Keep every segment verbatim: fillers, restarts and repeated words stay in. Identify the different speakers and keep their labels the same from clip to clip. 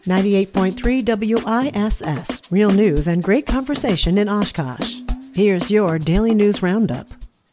Speaker 1: ninety-eight point three W I S S, real news and great conversation in Oshkosh. Here's your Daily News Roundup.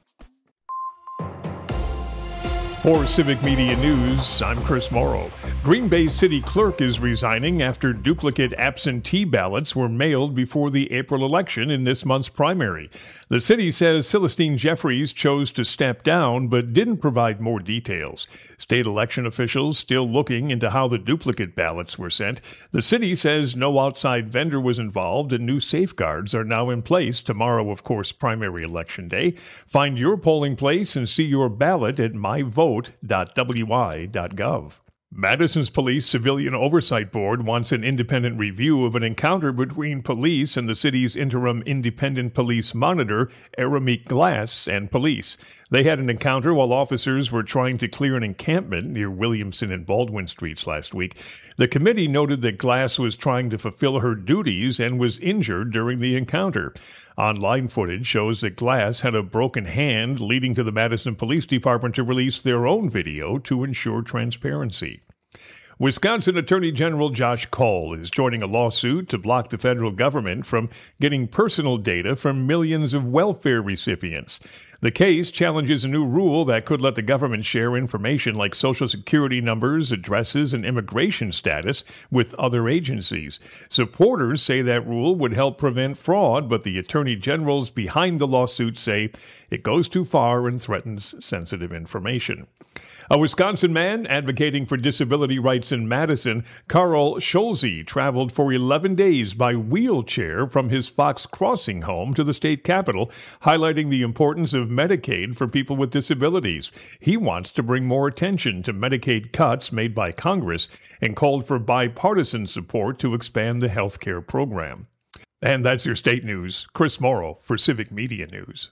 Speaker 2: For Civic Media News, I'm Chris Morrow. Green Bay City Clerk is resigning after duplicate absentee ballots were mailed before the April election in this month's primary. The city says Celestine Jeffries chose to step down but didn't provide more details. State election officials still looking into how the duplicate ballots were sent. The city says no outside vendor was involved and new safeguards are now in place. Tomorrow, of course, primary election day. Find your polling place and see your ballot at my vote dot w i dot gov. Madison's Police Civilian Oversight Board wants an independent review of an encounter between police and the city's interim independent police monitor, Aramik Glass, and police. They had an encounter while officers were trying to clear an encampment near Williamson and Baldwin Streets last week. The committee noted that Glass was trying to fulfill her duties and was injured during the encounter. Online footage shows that Glass had a broken hand, leading to the Madison Police Department to release their own video to ensure transparency. Wisconsin Attorney General Josh Kaul is joining a lawsuit to block the federal government from getting personal data from millions of welfare recipients. The case challenges a new rule that could let the government share information like Social Security numbers, addresses, and immigration status with other agencies. Supporters say that rule would help prevent fraud, but the attorney generals behind the lawsuit say it goes too far and threatens sensitive information. A Wisconsin man advocating for disability rights in Madison, Carl Scholze, traveled for eleven days by wheelchair from his Fox Crossing home to the state capitol, highlighting the importance of Medicaid for people with disabilities. He wants to bring more attention to Medicaid cuts made by Congress and called for bipartisan support to expand the health care program. And that's your state news. Chris Morrow for Civic Media News.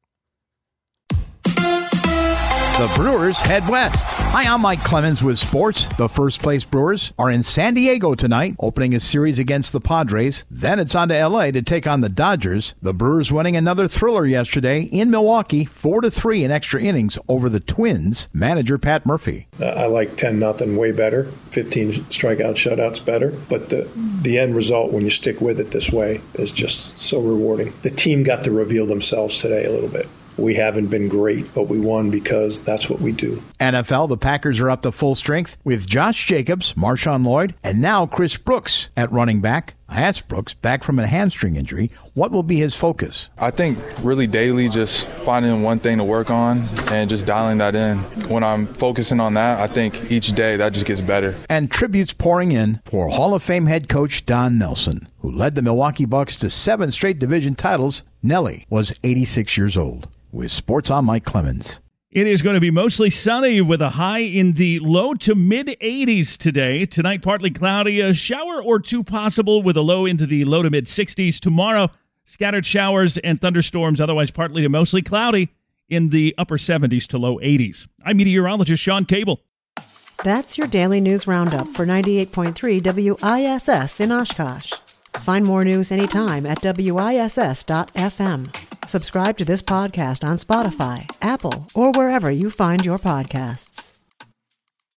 Speaker 3: The Brewers head west. Hi, I'm Mike Clemens with sports. The first place Brewers are in San Diego tonight, opening a series against the Padres. Then it's on to L A to take on the Dodgers. The Brewers winning another thriller yesterday in Milwaukee, four to three in extra innings over the Twins. Manager Pat Murphy.
Speaker 4: Uh, I like ten nothing way better, fifteen strikeout shutouts better. But the the end result, when you stick with it this way, is just so rewarding. The team got to reveal themselves today a little bit. We haven't been great, but we won because that's what we do.
Speaker 3: N F L, the Packers are up to full strength with Josh Jacobs, Marshawn Lloyd, and now Chris Brooks at running back. I asked Brooks, back from a hamstring injury, what will be his focus?
Speaker 5: I think really daily just finding one thing to work on and just dialing that in. When I'm focusing on that, I think each day that just gets better.
Speaker 3: And tributes pouring in for Hall of Fame head coach Don Nelson, who led the Milwaukee Bucks to seven straight division titles. Nelly was eighty-six years old. With Sports, I'm Mike Clemens.
Speaker 6: It is going to be mostly sunny with a high in the low to mid eighties today. Tonight, partly cloudy, a shower or two possible with a low into the low to mid sixties. Tomorrow, scattered showers and thunderstorms, otherwise partly to mostly cloudy in the upper seventies to low eighties. I'm meteorologist Sean Cable.
Speaker 1: That's your Daily News Roundup for ninety-eight point three W I S S in Oshkosh. Find more news anytime at W I S S dot F M. Subscribe to this podcast on Spotify, Apple, or wherever you find your podcasts.